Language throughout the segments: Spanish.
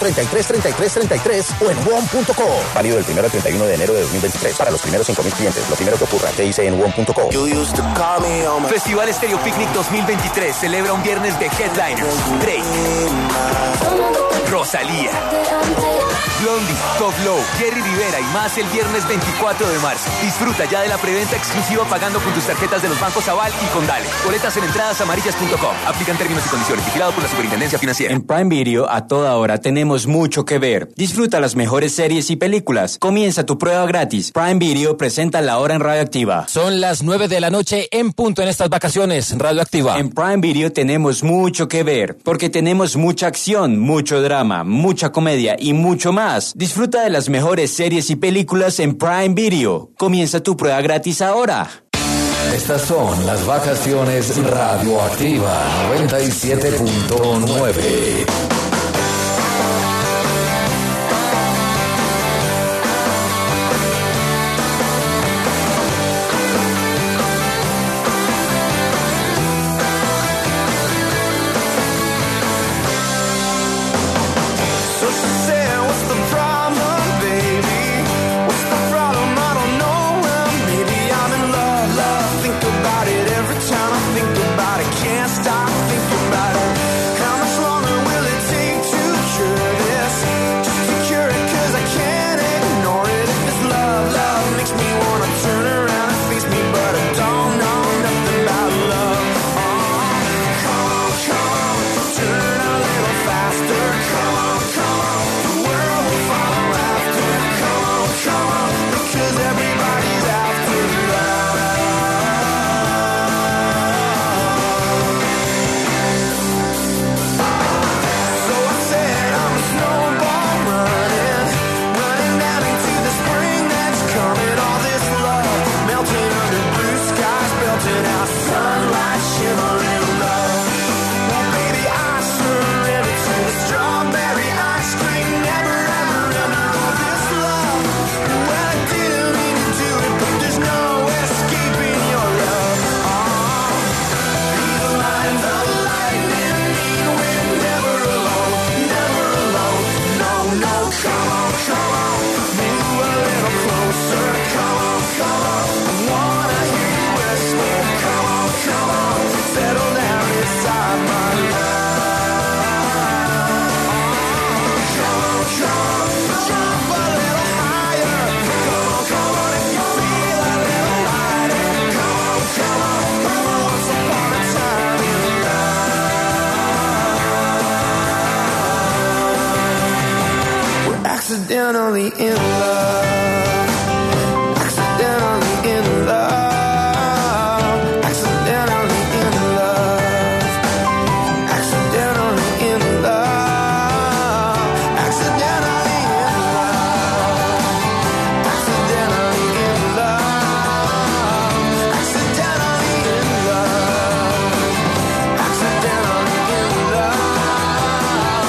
333333 o en WOM.co. Válido del 1 al 31 de enero de 2023 para los primeros 5.000 clientes. Lo primero que ocurra, te dice en WOM.co. Festival Estéreo Picnic 2023 celebra un viernes de headliners. Drake, Rosalía, Blondie, Top Low, Jerry Rivera y más el viernes 24 de marzo. Disfruta ya de la preventa exclusiva pagando con tus tarjetas de los bancos Aval y Condale. Boletas en entradasamarillas.com. Aplican términos y condiciones. Vigilado por la Superintendencia Financiera. En Prime Video a toda hora tenemos mucho que ver. Disfruta las mejores series y películas. Comienza tu prueba gratis. Prime Video presenta La Hora en Radioactiva. Son las 9 de la noche en punto en estas vacaciones. Radioactiva. En Prime Video tenemos mucho que ver, porque tenemos mucha acción, mucho drama, mucha comedia y mucho más. Disfruta de las mejores series y películas en Prime Video. Comienza tu prueba gratis ahora. Estas son las vacaciones Radioactiva 97.9. Accidentally in love. Accidentally in love. Accidentally in love. Accidentally in love. Accidentally in love. Accidentally in love. Accidentally in love. Accidentally in love.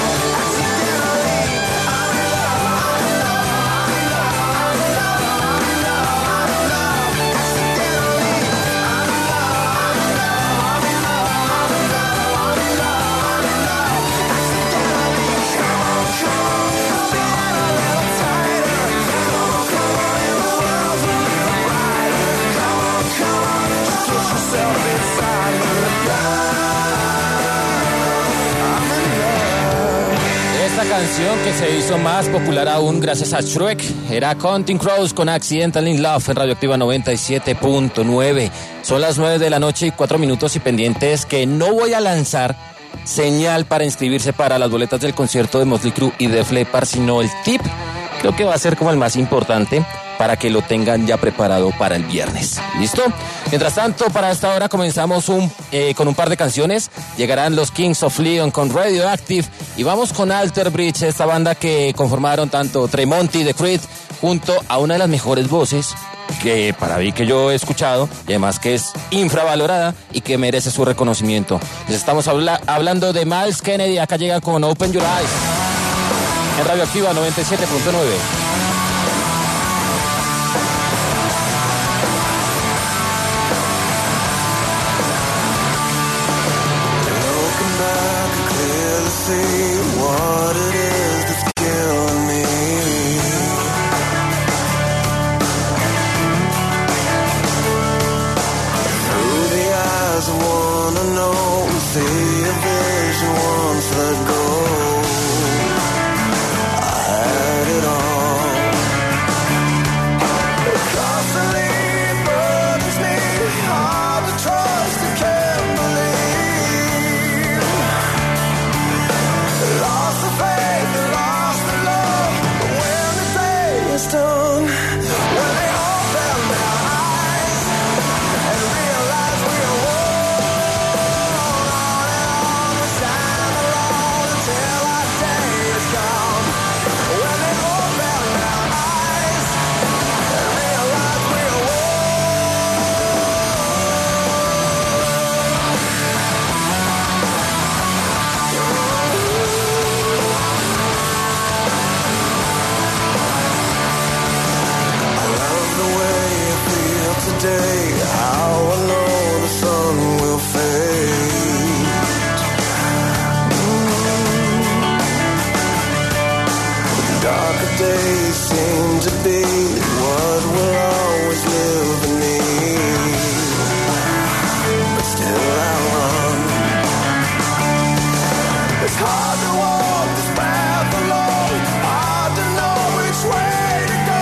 Esta canción que se hizo más popular aún gracias a Shrek era Counting Crows con Accidental in Love en Radioactiva 97.9. Son las 9 de la noche y 4 minutos y pendientes que no voy a lanzar señal para inscribirse para las boletas del concierto de Motley Crue y Def Leppard, sino el tip. Creo que va a ser como el más importante para que lo tengan ya preparado para el viernes. ¿Listo? Mientras tanto, para esta hora comenzamos con un par de canciones. Llegarán los Kings of Leon con Radioactive y vamos con Alter Bridge, esta banda que conformaron tanto Tremonti de Creed junto a una de las mejores voces que para mí que yo he escuchado y además que es infravalorada y que merece su reconocimiento. Les estamos hablando de Myles Kennedy. Acá llegan con Open Your Eyes en Radioactiva 97.9. Darker days seem to be what will always live in me. But still I run. It's hard to walk this path alone. Hard to know which way to go.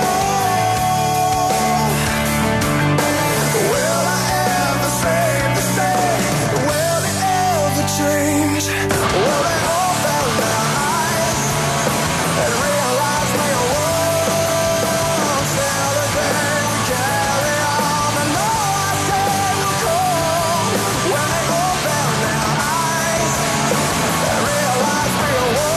Will I ever save the state? Will it ever change? Will they open their eyes and realize we are one? Still the day we carry on. I know our day will come when they open their eyes and realize we are one.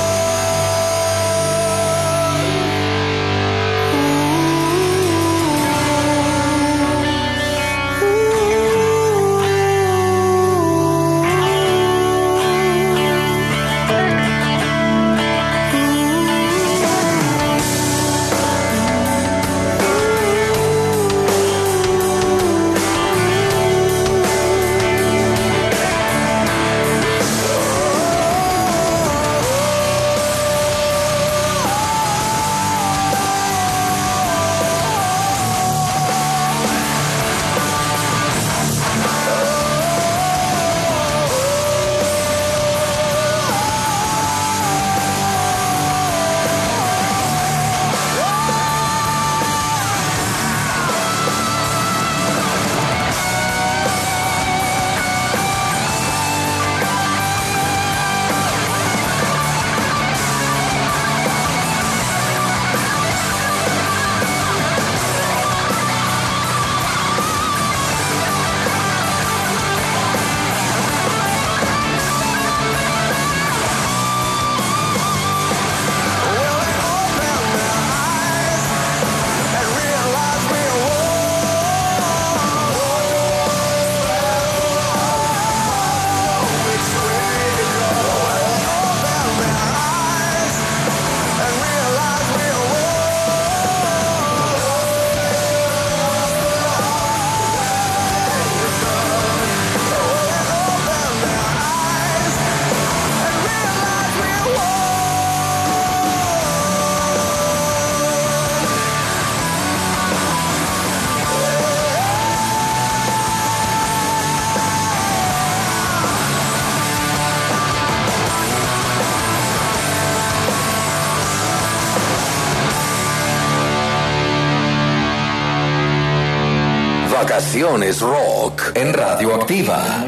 Vacaciones Rock en Radioactiva.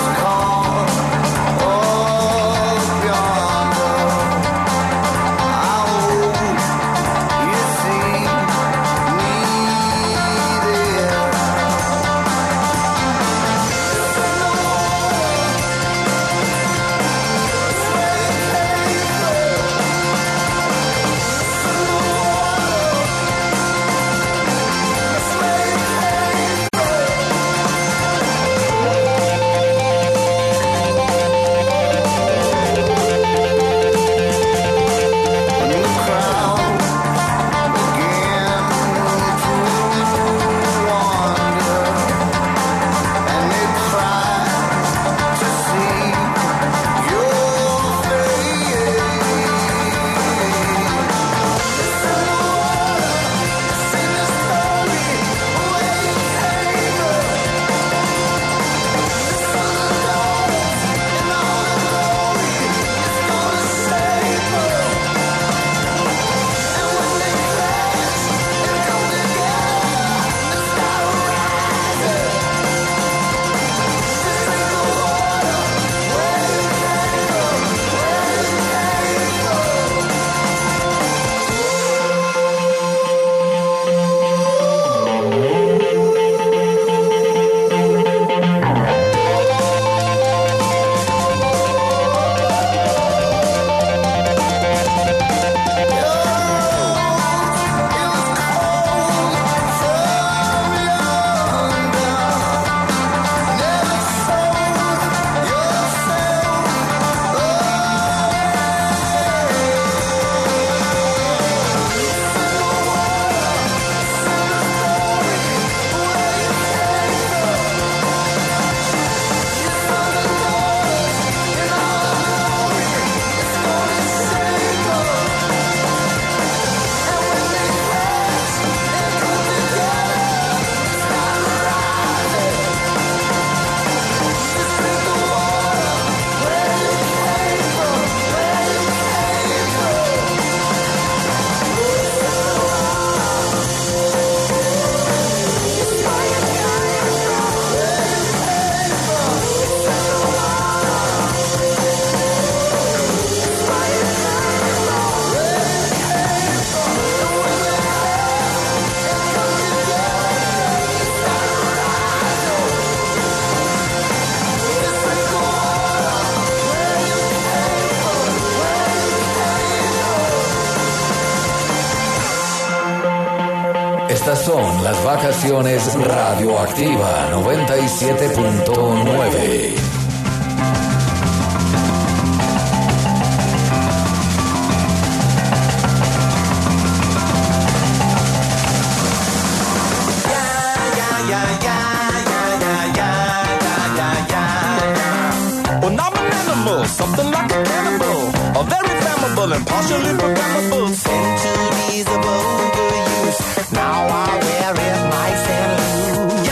I son las vacaciones Radioactiva 97.9. Well, I'm an animal, something like a cannibal, a very flammable and partially programmable. Centuries of overuse, now I wear it nice and loose.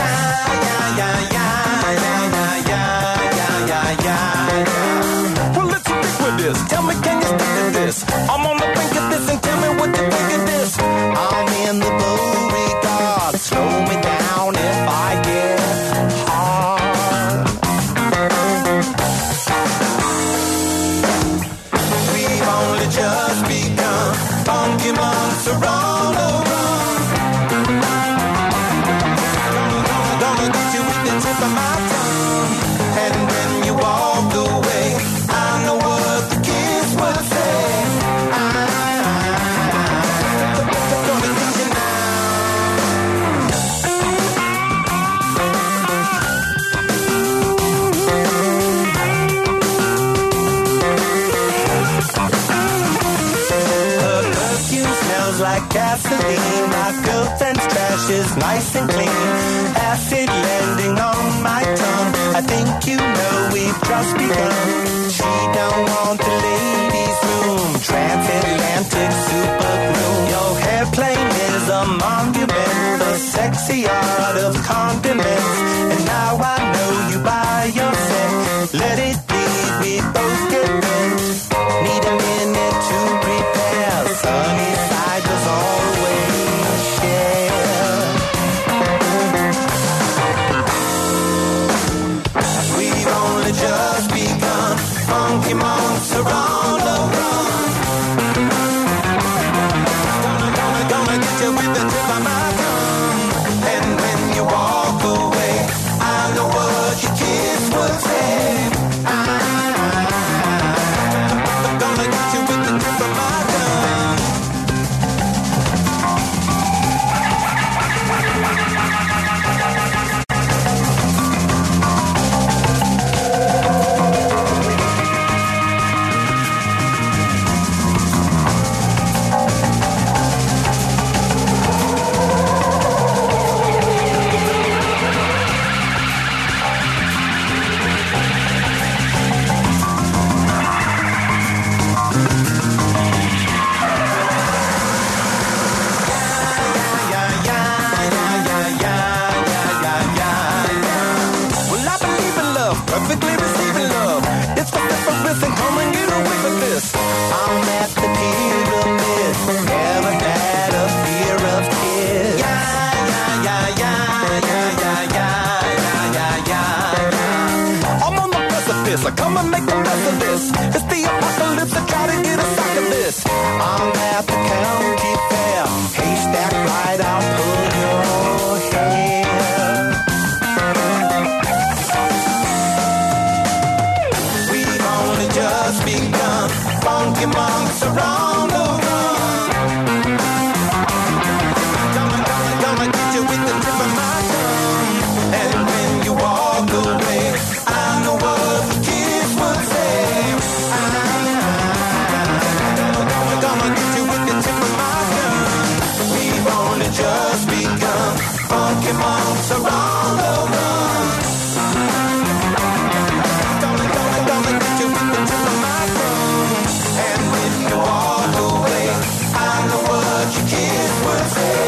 Yeah. Well, let's stick with this. Tell me, can you stick to this? I'm on the brink of this, and tell me what you think of this. I'm in the Beauregard. Slow me down if I get hard. We've only just begun. Funky monks are on the run. Gonna get you with the tip of my tongue. And when you walk away, I know what the kids would say. Gonna get you now. Her perfume smells like gasoline. My girlfriend's trash is nice and clean. Acid landing on my tongue. I think you know we've just begun. She don't want the ladies' room. Transatlantic super glue. Your airplane is a monument. The sexy art of condiments. And now I know you by your set. Let it be, we both get bent. Need a minute to prepare. Sunny side was always share. We've only just begun. Funky monks are on the run. Gonna get you with the tip of my tongue. And when you walk away, I know what your kids would say. Gonna get you with the tip of my tongue. Well, I believe in love, perfectly receiving love. It's the difference and come and get away with this. I'm at the pyramid, never had a fear of kids. I'm on the precipice, I come and make the rest of this. It's the apocalypse, I try to get a sack of this. I'm at the county fair, haystack right, I'll pull your hair. We've only just begun. Funky monks are on the run. Gonna get you with the tip of my tongue. And when you walk away, I know what the kids would say. Gonna get you with the tip of my tongue. We've only just begun. Funky monks are on the run. Gonna get you with the tip of my tongue. And when you walk away, I know what your kids would say.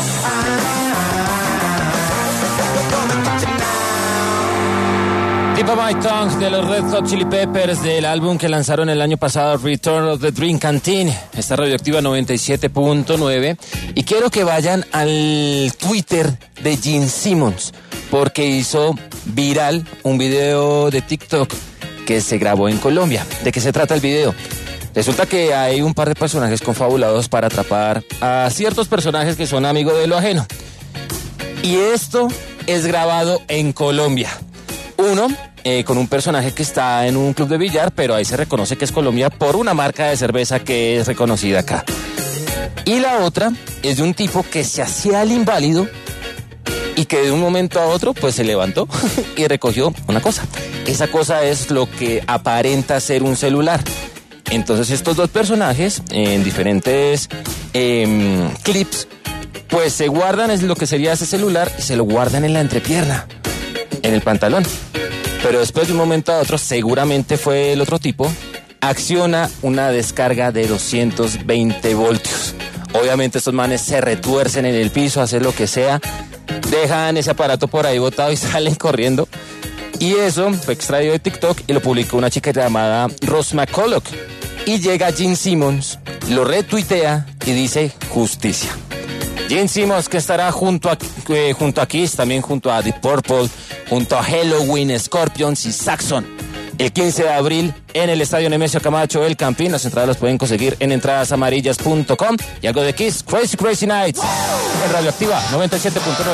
Gonna get you now. Tip of My Tongue de los Red Hot Chili Peppers, del álbum que lanzaron el año pasado, Return of the Dream Canteen. Está Radioactiva 97.9. Y quiero que vayan al Twitter de Gene Simmons, porque hizo viral un video de TikTok que se grabó en Colombia. ¿De qué se trata el video? Resulta que hay un par de personajes confabulados para atrapar a ciertos personajes que son amigos de lo ajeno. Y esto es grabado en Colombia. Uno, con un personaje que está en un club de billar, pero ahí se reconoce que es Colombia por una marca de cerveza que es reconocida acá. Y la otra es de un tipo que se hacía el inválido y que de un momento a otro pues se levantó y recogió una cosa. Esa cosa es lo que aparenta ser un celular. Entonces estos dos personajes en diferentes clips pues se guardan es lo que sería ese celular y se lo guardan en la entrepierna, en el pantalón. Pero después de un momento a otro, seguramente fue el otro tipo, acciona una descarga de 220 voltios. Obviamente estos manes se retuercen en el piso, hacen lo que sea, dejan ese aparato por ahí botado y salen corriendo. Y eso fue extraído de TikTok y lo publicó una chica llamada Ross McCulloch. Y llega Gene Simmons, lo retuitea y dice justicia. Gene Simmons, que estará junto a Kiss, también junto a Deep Purple, junto a Halloween, Scorpions y Saxon. El 15 de abril en el Estadio Nemesio Camacho El Campín. Las entradas las pueden conseguir en entradasamarillas.com. Y algo de Kiss, Crazy Crazy Nights, en Radioactiva 97.9.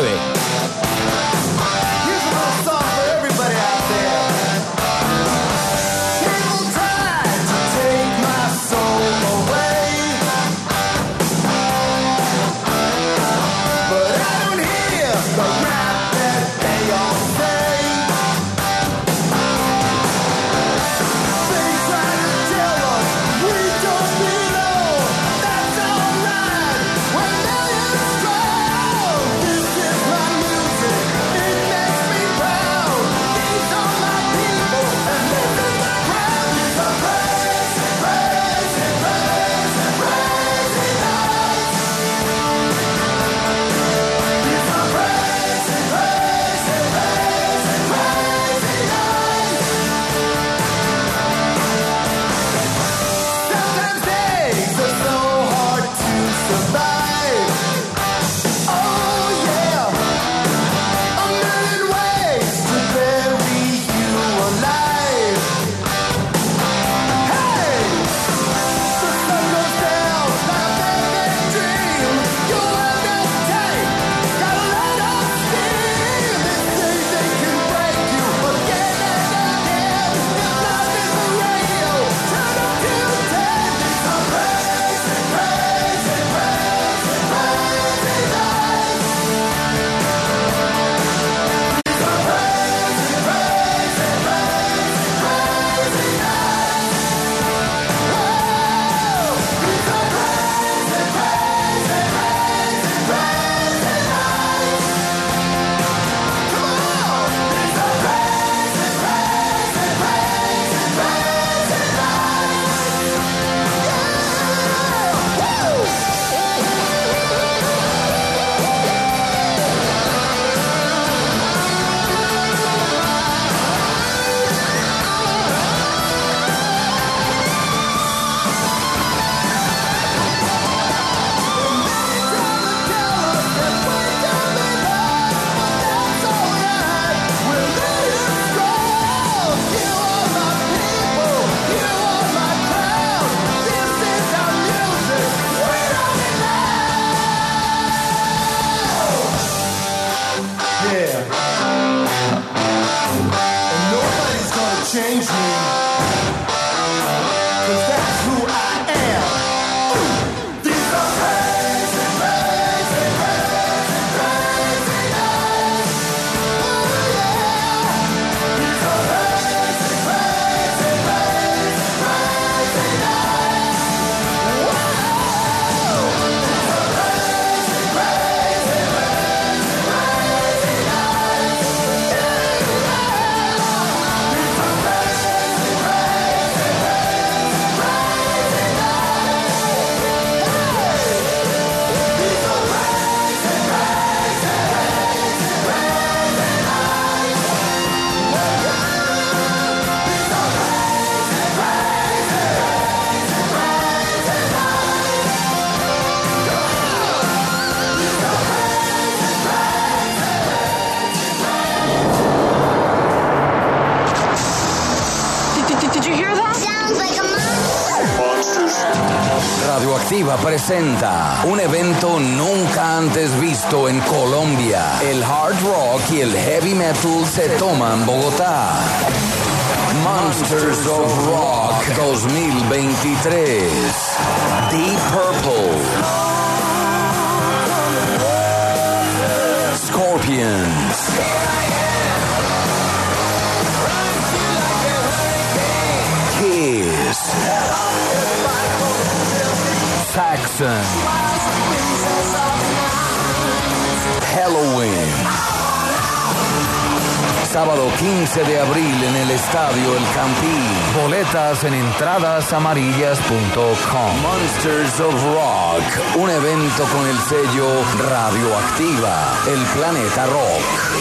Radioactiva presenta un evento nunca antes visto en Colombia. El hard rock y el heavy metal se toman Bogotá. Monsters of Rock 2023. Deep Purple, Scorpions. Kiss. Saxon. Halloween. Sábado 15 de abril en el Estadio El Campín. Boletas en entradasamarillas.com. Monsters of Rock. Un evento con el sello Radioactiva. El Planeta Rock.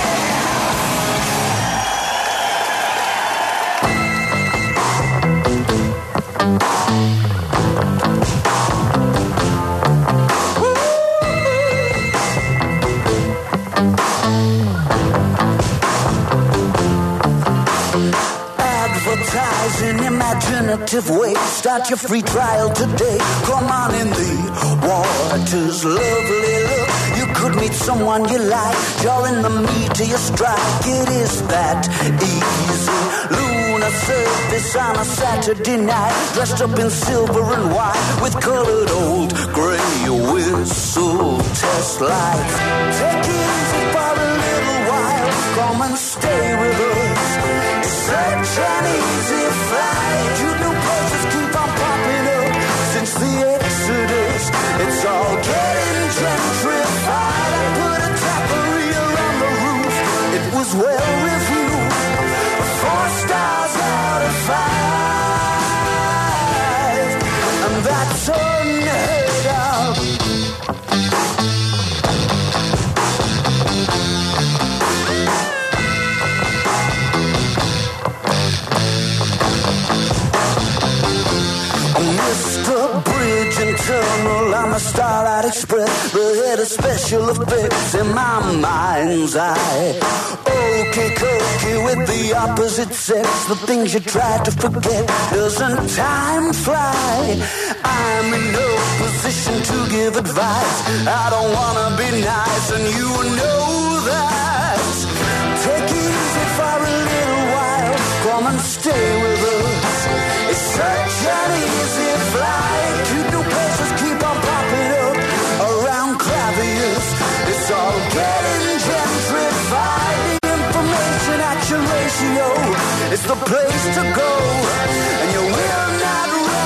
In imaginative way, start your free trial today. Come on in the water's lovely look. You could meet someone you like, drawing the meat to your strike. It is that easy. Lunar surface on a Saturday night, dressed up in silver and white with colored old gray whistle test lights. Take it easy for a little while. Come and stay with us. Such an easy flight. You new places keep on popping up since the Exodus. It's all getting gentrified. I put a taqueria on the roof. It was well reviewed. 4 stars out of 5, and that's unheard of. Mr. Bridge and Tunnel on the Starlight Express, the head of special effects in my mind's eye. Okey cokey with the opposite sex, the things you try to forget. Doesn't time fly? I'm in no position to give advice. I don't wanna be nice, and you know that. Take it easy for a little while. Come and stay with us. It's such an easy flight. You new places keep on popping up around Clavius. It's all getting gentrified. The information action ratio is the place to go, and you will not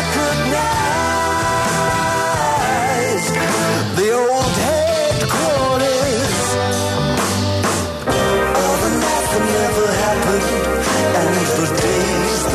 recognize the old headquarters. All the night that never happened, and the days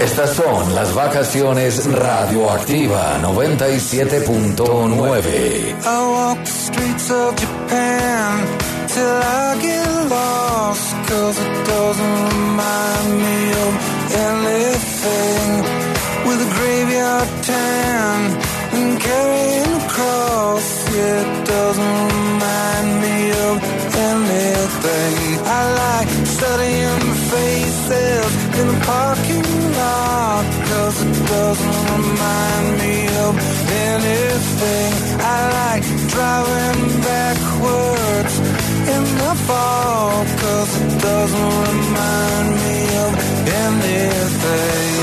Estas son las vacaciones Radioactiva 97.9. I walk the streets of Japan till I get lost, 'cause it doesn't remind me of anything. With a graveyard tan and carrying a cross, yeah, it doesn't remind me of anything. I like studying faces in the parking lot, 'cause it doesn't remind me of anything. I like driving backwards in the fall, 'cause it doesn't remind me of anything.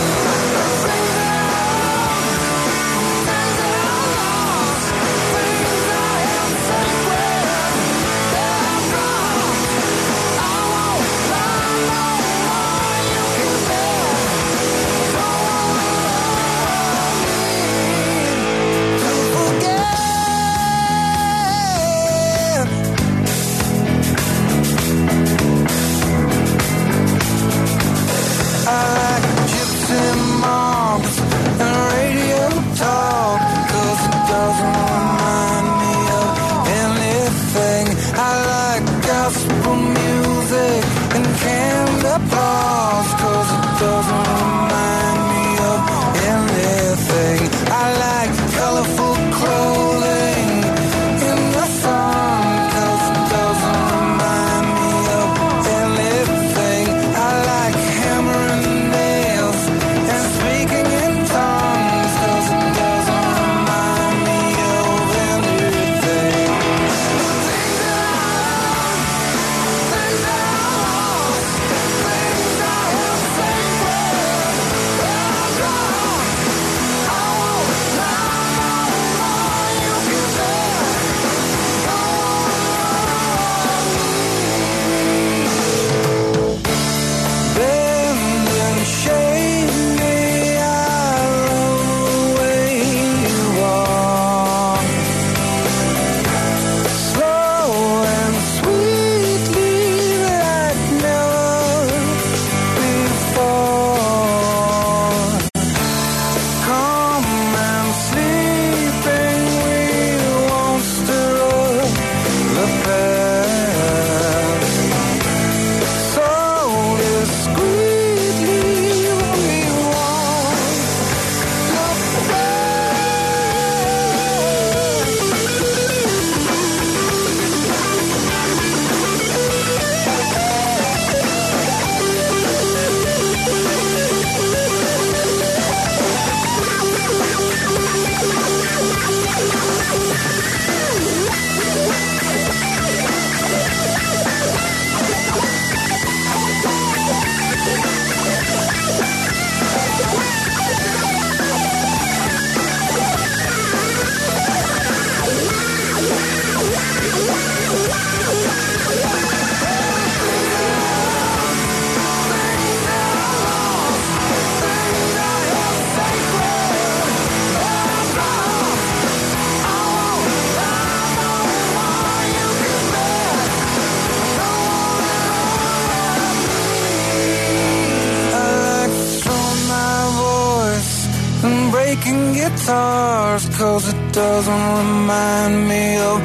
Guitars, 'cause it doesn't remind me of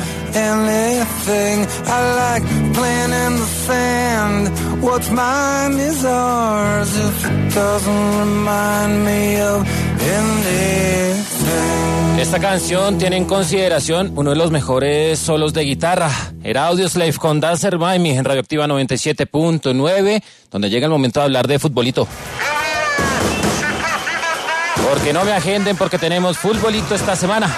anything. I like playing in the sand. What's mine is ours. If it doesn't remind me of anything. Esta canción tiene en consideración uno de los mejores solos de guitarra. Era Audioslave con Dancer by Me en Radioactiva 97.9, donde llega el momento de hablar de futbolito. Porque no me agenden, porque tenemos futbolito esta semana,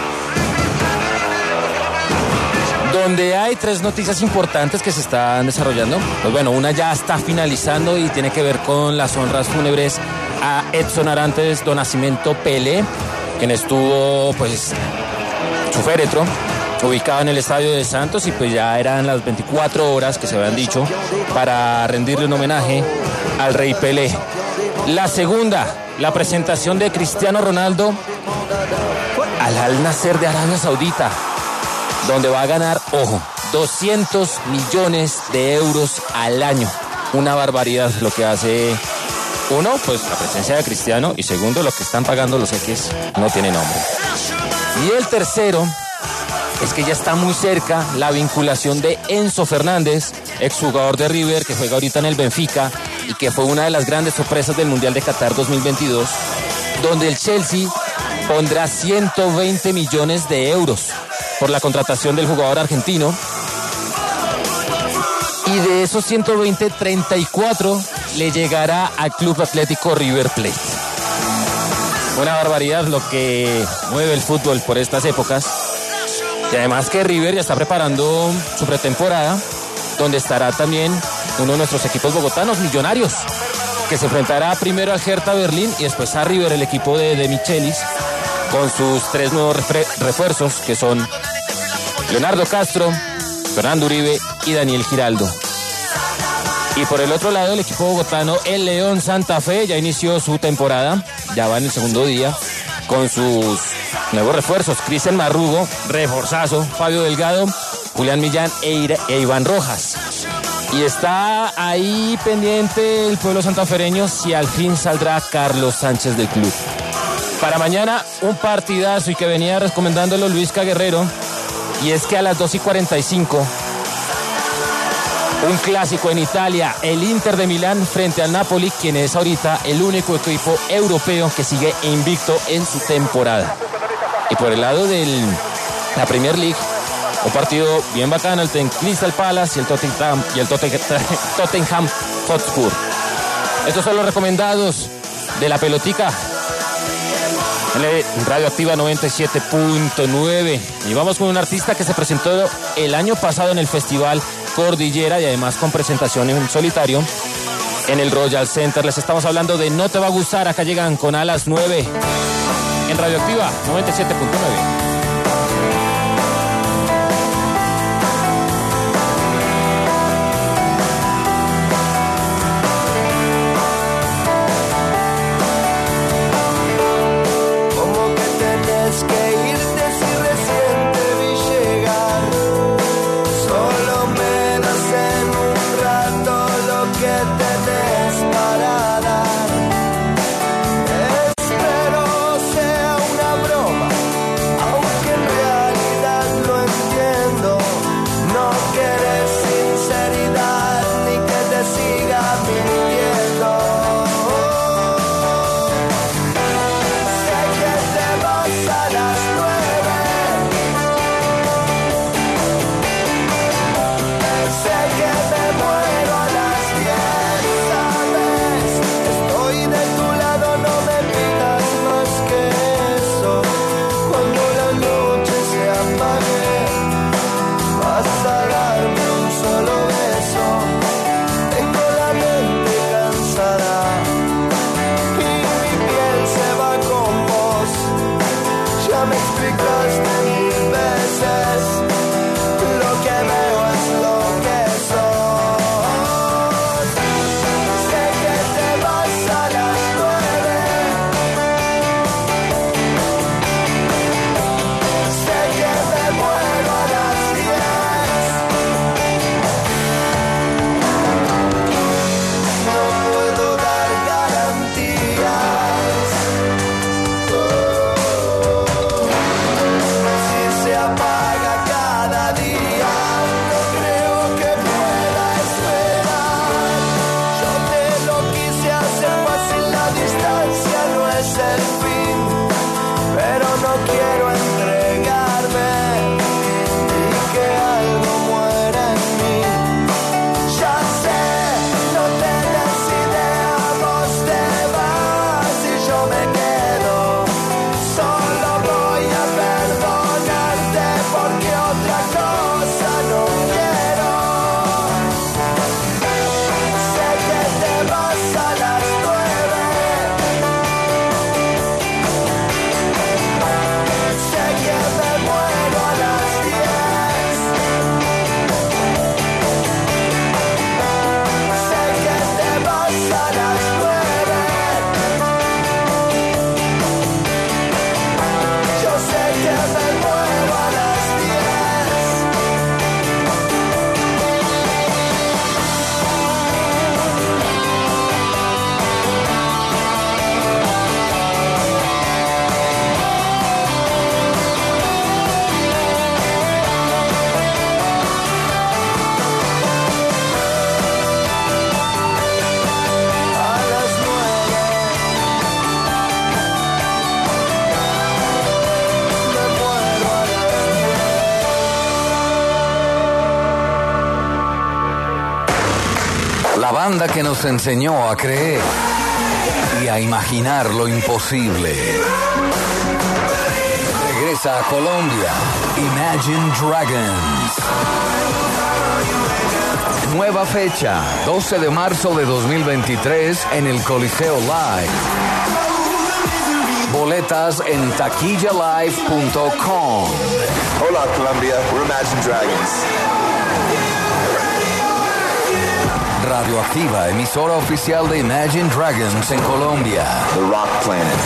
donde hay 3 noticias importantes que se están desarrollando. Pues bueno, una ya está finalizando y tiene que ver con las honras fúnebres a Edson Arantes do Nascimento Pelé, quien estuvo pues su féretro ubicado en el Estadio de Santos, y pues ya eran las 24 horas que se habían dicho para rendirle un homenaje al Rey Pelé. La segunda, la presentación de Cristiano Ronaldo al Al Nassr de Arabia Saudita, donde va a ganar, ojo, 200 millones de euros al año. Una barbaridad lo que hace Uno, pues la presencia de Cristiano, y segundo, lo que están pagando los jeques no tiene nombre. Y el tercero es que ya está muy cerca la vinculación de Enzo Fernández, exjugador de River, que juega ahorita en el Benfica y que fue una de las grandes sorpresas del Mundial de Qatar 2022, donde el Chelsea pondrá 120 millones de euros por la contratación del jugador argentino. Y de esos 120, 34 le llegará al Club Atlético River Plate. Una barbaridad lo que mueve el fútbol por estas épocas. Y además que River ya está preparando su pretemporada, donde estará también uno de nuestros equipos bogotanos, Millonarios, que se enfrentará primero al Hertha Berlín y después a River, el equipo de Michelis, con sus 3 nuevos refuerzos, que son Leonardo Castro, Fernando Uribe y Daniel Giraldo. Y por el otro lado, el equipo bogotano, el León Santa Fe, ya inició su temporada, ya va en el segundo día, con sus nuevos refuerzos, Cristian Marrugo, reforzazo, Fabio Delgado, Julián Millán e Iván Rojas. Y está ahí pendiente el pueblo santafereño si al fin saldrá Carlos Sánchez del club. Para mañana, un partidazo y que venía recomendándolo Luis Caguerrero, y es que a las 2:45, un clásico en Italia, el Inter de Milán frente al Napoli, quien es ahorita el único equipo europeo que sigue invicto en su temporada. Y por el lado de la Premier League, un partido bien bacano, el Crystal Palace y el Tottenham Hotspur. Estos son los recomendados de la pelotica en Radio Activa 97.9. Y vamos con un artista que se presentó el año pasado en el Festival Cordillera y además con presentación en solitario en el Royal Center. Les estamos hablando de No Te Va a Gustar. Acá llegan con A las 9 en Radio Activa 97.9. Espero sea una broma, aunque banda que nos enseñó a creer y a imaginar lo imposible. Regresa a Colombia, Imagine Dragons. Nueva fecha, 12 de marzo de 2023 en el Coliseo Live. Boletas en taquillalive.com. Hola Colombia, we're Imagine Dragons. Radioactiva, emisora oficial de Imagine Dragons en Colombia. The Rock Planet.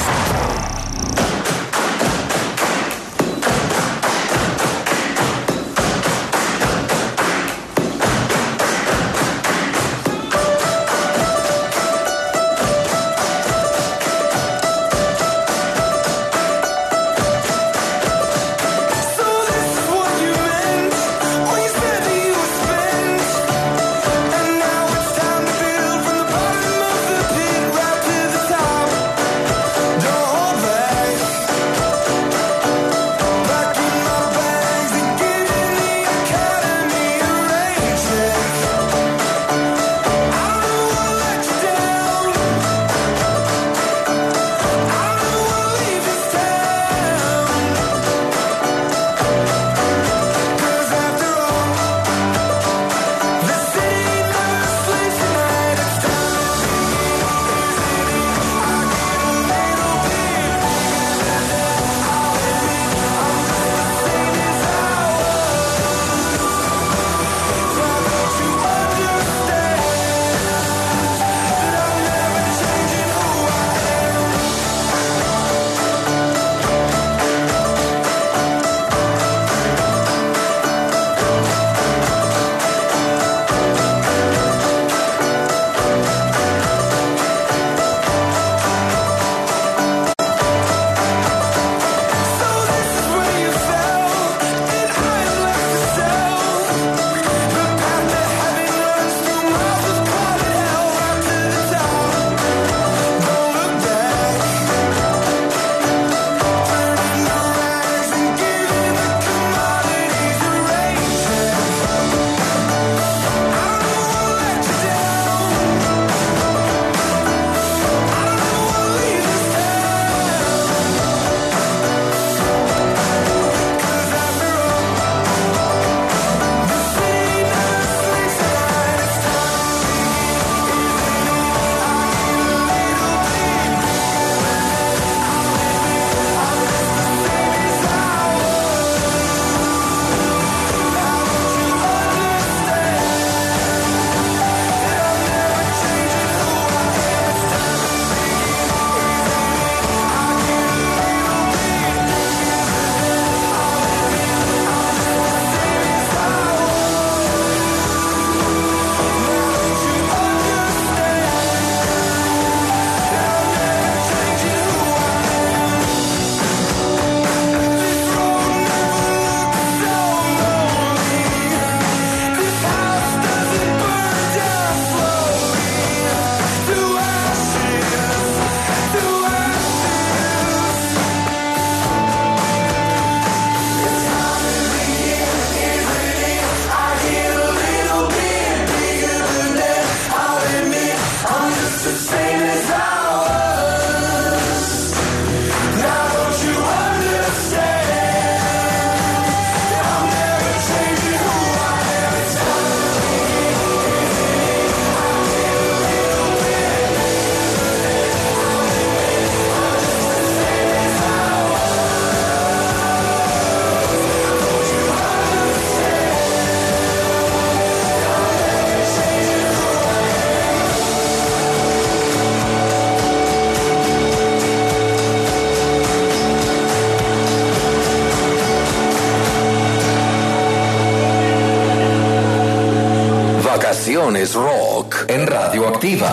Vacaciones Rock en Radioactiva.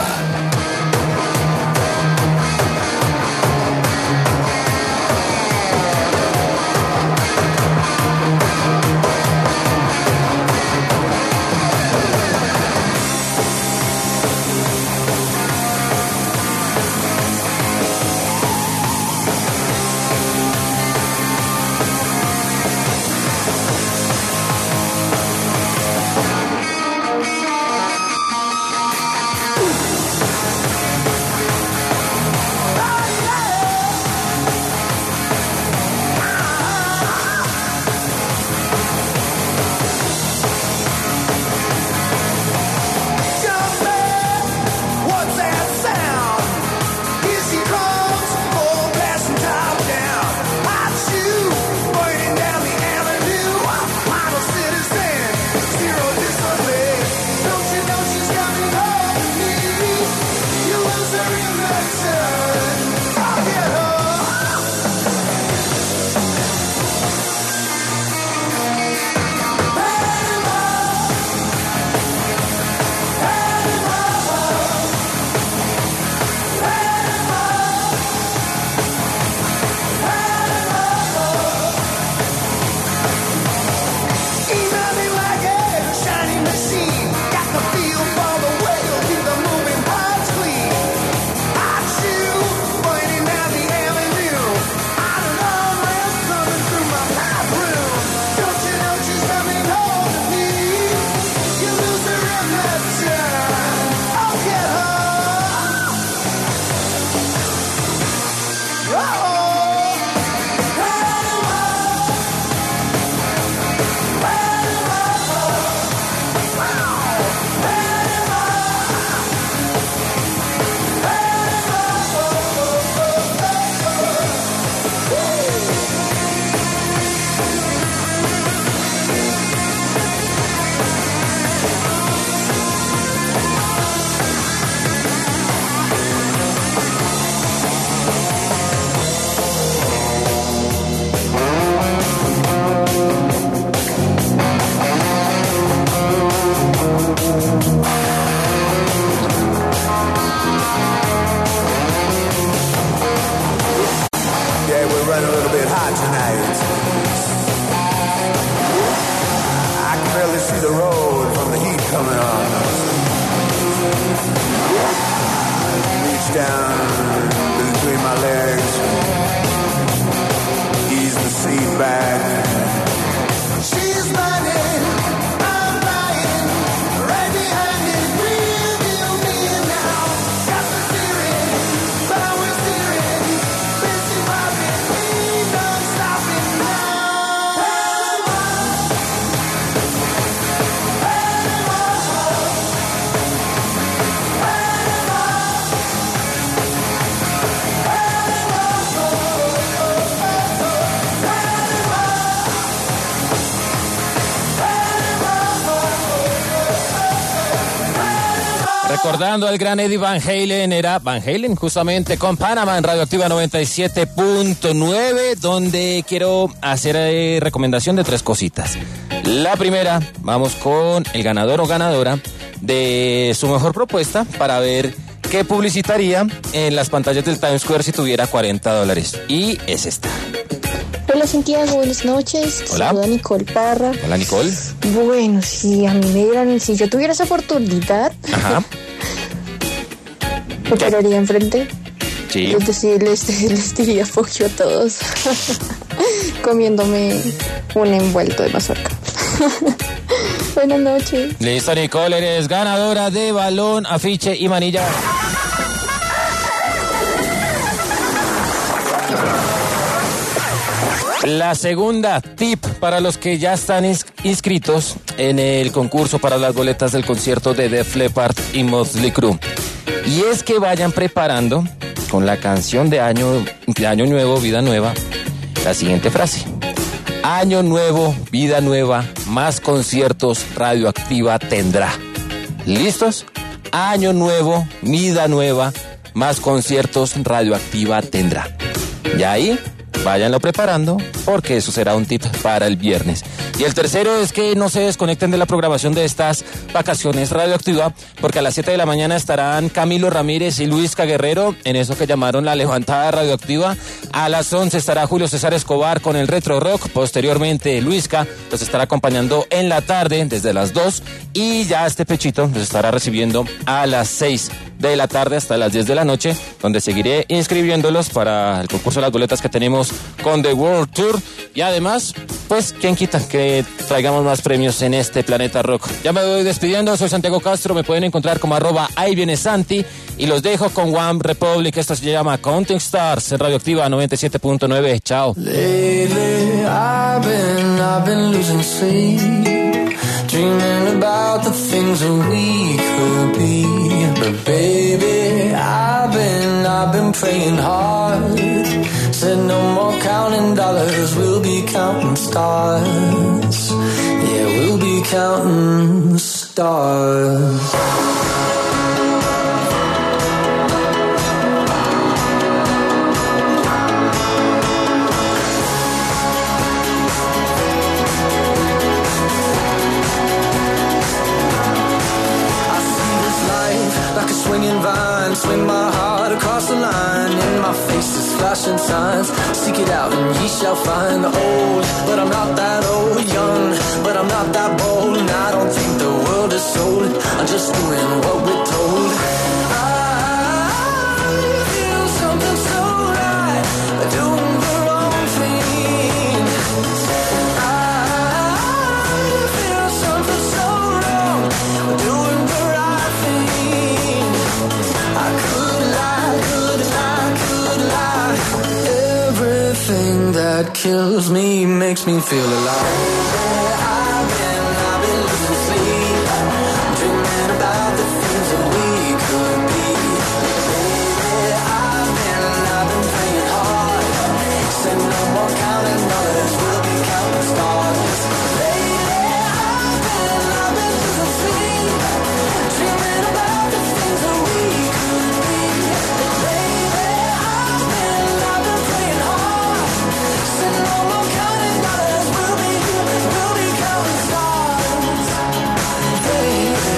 Recordando al gran Eddie Van Halen, era Van Halen justamente con Panamá en Radioactiva 97.9, donde quiero hacer recomendación de 3 cositas. La primera, vamos con el ganador o ganadora de su mejor propuesta para ver qué publicitaría en las pantallas del Times Square si tuviera $40. Y es esta. Hola Santiago, buenas noches. Hola. Saluda Nicole Parra. Hola Nicole. Bueno, si a mí me dieran, si yo tuviera esa oportunidad, Ajá. me pararía enfrente. Sí. Es decir, les diría pollo a todos, comiéndome un envuelto de mazorca. Buenas noches. Listo, Nicole, eres ganadora de balón, afiche y manilla. La segunda, tip para los que ya están inscritos en el concurso para las boletas del concierto de Def Leppard y Motley Crue. Y es que vayan preparando con la canción de Año Nuevo, Vida Nueva, la siguiente frase. Año nuevo, vida nueva, más conciertos Radioactiva tendrá. ¿Listos? Año nuevo, vida nueva, más conciertos Radioactiva tendrá. Y ahí, váyanlo preparando, porque eso será un tip para el viernes. Y el tercero es que no se desconecten de la programación de estas vacaciones Radioactiva, porque a las 7 de la mañana estarán Camilo Ramírez y Luisca Guerrero en eso que llamaron la levantada Radioactiva. A las 11 estará Julio César Escobar con el Retro Rock. Posteriormente, Luisca los estará acompañando en la tarde desde las 2. Y ya este Pechito los estará recibiendo a las 6 de la tarde hasta las 10 de la noche, donde seguiré inscribiéndolos para el concurso de las boletas que tenemos con The World Tour. Y además, pues, ¿quién quita que traigamos más premios en este Planeta Rock? Ya me voy despidiendo, soy Santiago Castro, me pueden encontrar como @ahí_viene_Santi y los dejo con One Republic. Esto se llama Counting Stars en Radioactiva 97.9. Chao. Lately, I've been losing sleep, dreaming about the things that we could be. But baby, I've been praying hard. Said no more counting dollars, we'll be counting stars. Yeah, we'll be counting stars. Like a swinging vine, swing my heart across the line. In my face is flashing signs. Seek it out and ye shall find. Old, but I'm not that old. Young, but I'm not that bold. And I don't think the world is sold. I'm just doing what we're told. I feel something so right, doing the wrong thing. I feel something so wrong, doing the right thing. I could lie. Everything that kills me makes me feel alive. I've been losing sleep, dreaming about the things that we could be. Baby, I've been praying hard. Said no more counting dollars, we'll be counting stars. Lately, I've been losing sleep, dreaming about the things that we could be. Baby, I've been praying hard. Said no more counting dollars, we'll be counting stars. Baby,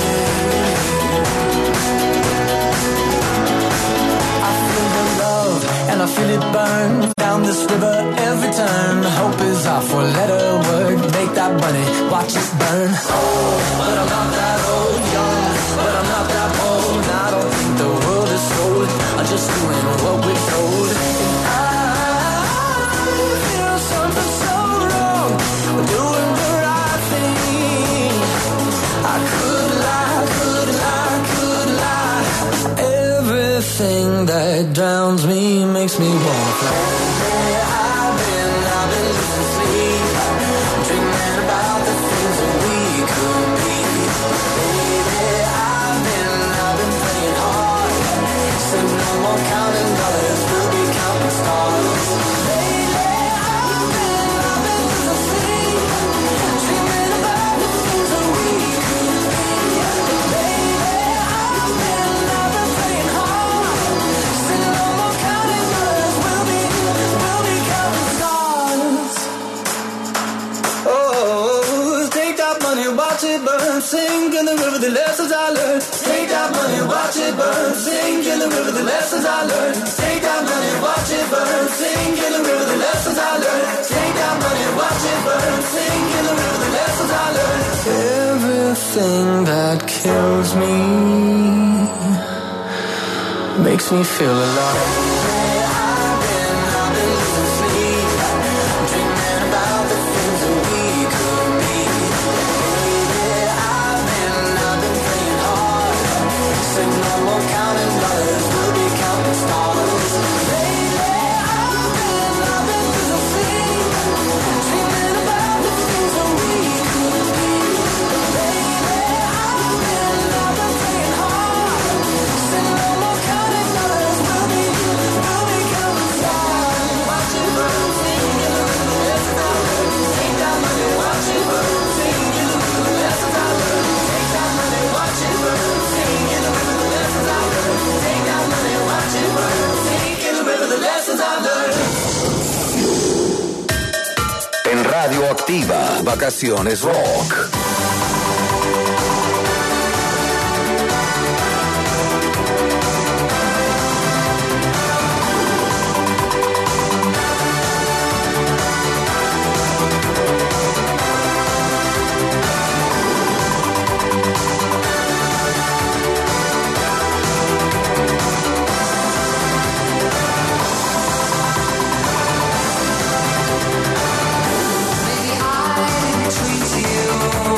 I feel the love and I feel it burn down this river every turn. Hope is our four-letter word. Make that money, watch it burn. Old, but I'm not that old. Young, but I'm not that bold. And I don't think the world is sold. I'm just doing what we're told. And I feel something so wrong. We're doing the right thing. I could lie. Everything that drowns me makes me wanna fly. I've been losing sleep, dreaming about the things that we could be. Baby, I've been praying hard. Said no more counting dollars, we'll be counting stars. Lately, I've been losing sleep, dreaming about the things that we could be. Baby, I've been sink in the river, the lessons I learned. Take that money, watch it burn. Sink in the river, the lessons I learned. Take that money, watch it burn. Sink in the river, the lessons I learned. Take that money, watch it burn. Sink in the river, the lessons I learned. Everything that kills me makes me feel alive. En Radioactiva, Vacaciones Rock. Treat you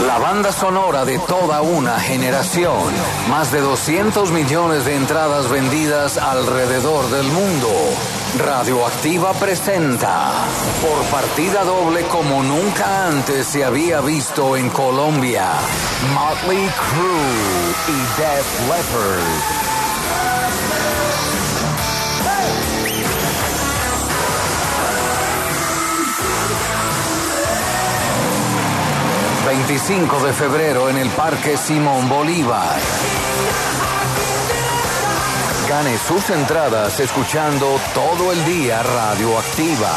La banda sonora de toda una generación. Más de 200 millones de entradas vendidas alrededor del mundo. Radioactiva presenta, por partida doble como nunca antes se había visto en Colombia, Motley Crue y Def Leppard. 25 de febrero en el Parque Simón Bolívar. Gane sus entradas escuchando todo el día Radioactiva.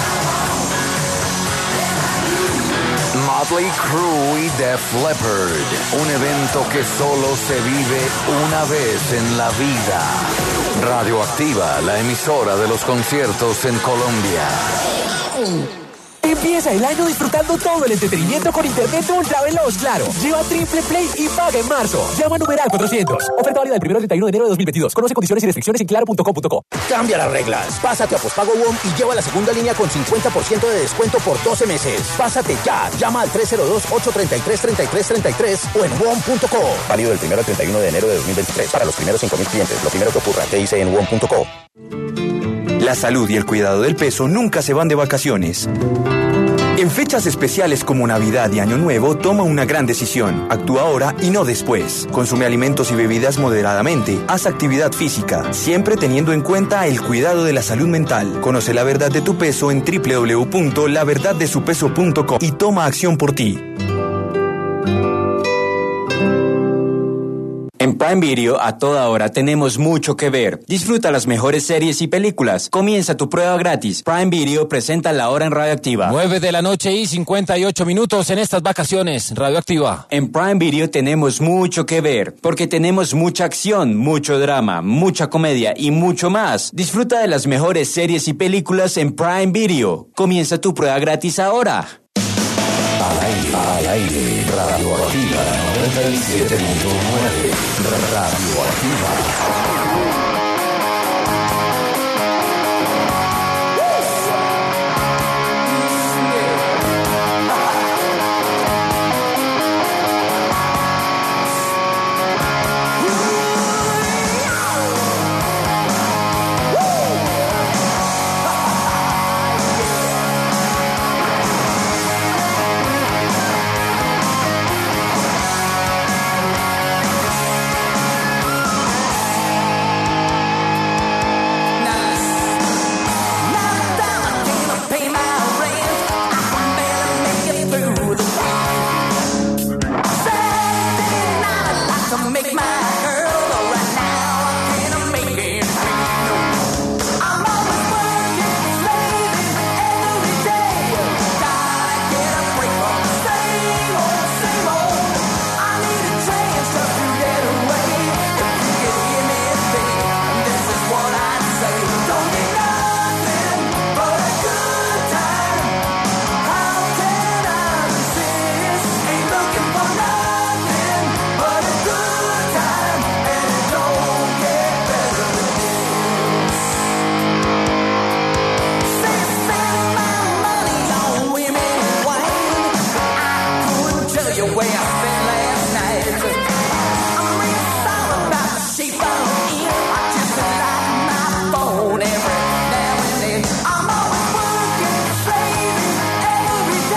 Motley Crue y Def Leppard. Un evento que solo se vive una vez en la vida. Radioactiva, la emisora de los conciertos en Colombia. Empieza el año disfrutando todo el entretenimiento con internet ultra veloz Claro. Lleva Triple Play y paga en marzo. Llama a numeral 400. Oferta válida del 1 al 31 de enero de 2022. Conoce condiciones y restricciones en claro.com.co. Cambia las reglas. Pásate a Postpago WOM y lleva la segunda línea con 50% de descuento por 12 meses. Pásate ya. Llama al 302-833-3333 o en WOM.co. Válido del 1 al 31 de enero de 2023. Para los primeros 5.000 clientes. Lo primero que ocurra. Te dice en WOM.co. La salud y el cuidado del peso nunca se van de vacaciones. En fechas especiales como Navidad y Año Nuevo, toma una gran decisión. Actúa ahora y no después. Consume alimentos y bebidas moderadamente. Haz actividad física, siempre teniendo en cuenta el cuidado de la salud mental. Conoce la verdad de tu peso en www.laverdaddesupeso.com y toma acción por ti. En Prime Video, a toda hora, tenemos mucho que ver. Disfruta las mejores series y películas. Comienza tu prueba gratis. Prime Video presenta La Hora en Radioactiva. 9 de la noche y 58 minutos en estas vacaciones. Radioactiva. En Prime Video tenemos mucho que ver, porque tenemos mucha acción, mucho drama, mucha comedia y mucho más. Disfruta de las mejores series y películas en Prime Video. Comienza tu prueba gratis ahora. Al aire, Radioactiva 97.9. Radioactiva.